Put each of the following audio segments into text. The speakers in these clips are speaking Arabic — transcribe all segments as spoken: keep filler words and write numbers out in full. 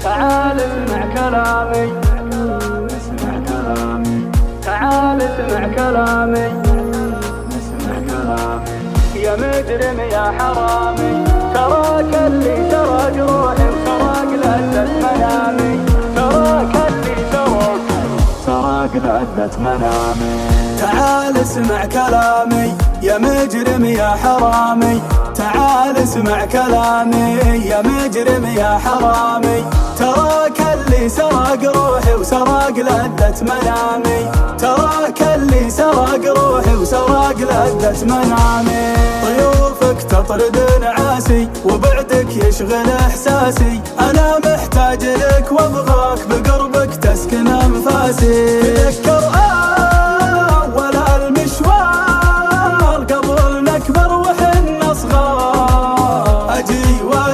تعال اسمع كلامي، اسمع كلامي، تعال اسمع كلامي، اسمع كلامي، يا مجرم يا حرامي، تراك اللي سرق روحي وسرق لذة منامي، تراك اللي سرق سرق لذة منامي. تعال اسمع كلامي يا مجرم يا حرامي، تعال اسمع كلامي يا مجرم يا حرامي، تراك اللي سرق روحي وسرق لذة منامي، تراك اللي سرق روحي وسرق لذة منامي. ضيوفك تطرد نعاسي وبعدك يشغل احساسي، انا محتاج لك وابغاك بقربك تسكن انفاسي. تذكر اول المشوار قبل نكبر وحنا صغار، اجي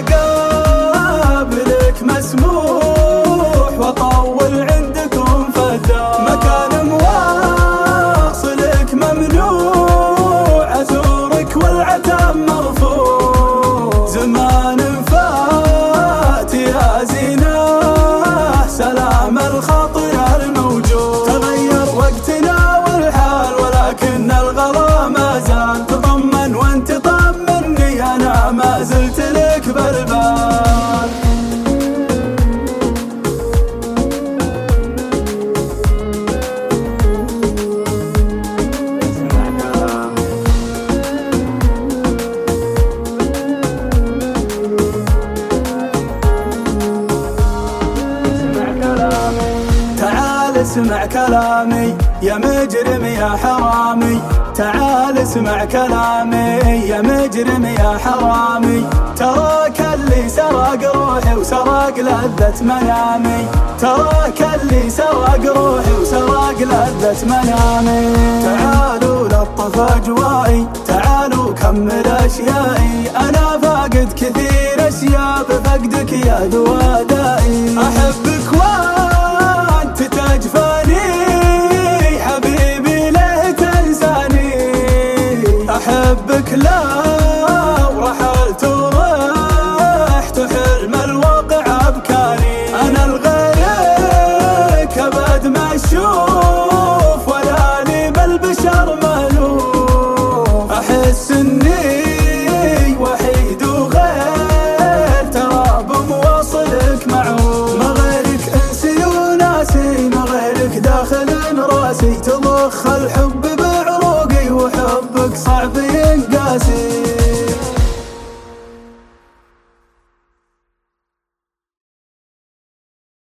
واقابلك مسموح واطول عندكم فدار، مكان مواصلك ممنوع ازورك والعتاب مرفوع، زمان فات يا زينه سلام الخاطر الموجود، تغير وقتنا والحال ولكن الغلا ما زال، تطمن وانت طمني انا ما زلت لك بالبال. اسمع كلامي يا مجرم يا حرامي، تعال اسمع كلامي يا مجرم يا حرامي، تراك اللي سرق روحي وسرق لذة منامي، تراك اللي سرق روحي وسرق لذة منامي. تعالوا لطف اجوائي، تعالوا كمل اشيائي،